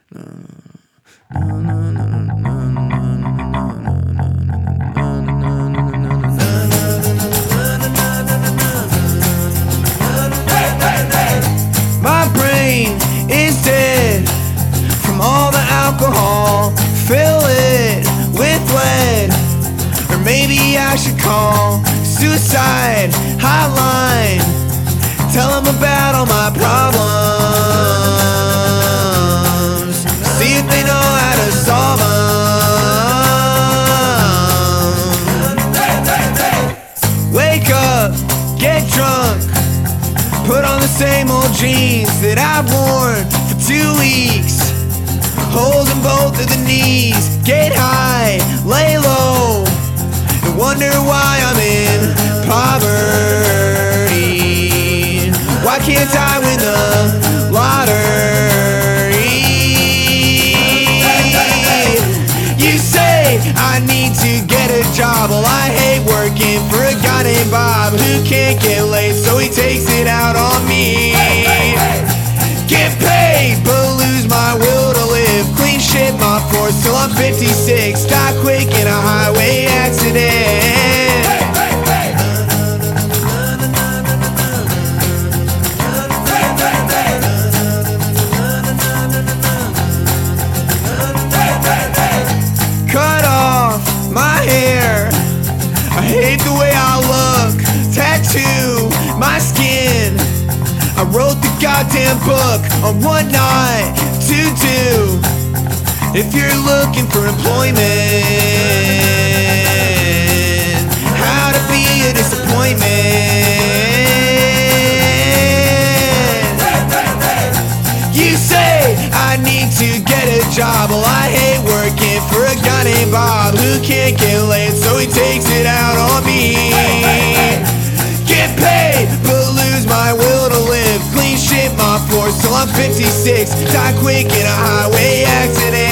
My brain is dead from all the alcohol. Fill it with lead, or maybe I should call suicide hotline. Tell them about all my problems. See if they know how to solve them. Wake up, get drunk, put on the same old jeans that I've worn for 2 weeks. Holes in both of the knees. Get high, lay low, and wonder why I'm in poverty. Why can't I win the lottery? You say I need to get a job. Well, I hate working for a guy named Bob who can't get laid, so he takes it out on me. Get paid, but lose my will to live. Clean shit, my force till I'm 56. Die quick in a highway accident. Cut off my hair, I hate the way I look. Tattoo my skin, I wrote the goddamn book on what not to do if you're looking for employment. How to be a disappointment. You say I need to get a job. Well, I hate working for a guy named Bob who can't get laid, so he takes it out on me. Get paid, but lose my will to live. Clean shit, my floors till I'm 56. Die quick in a highway accident.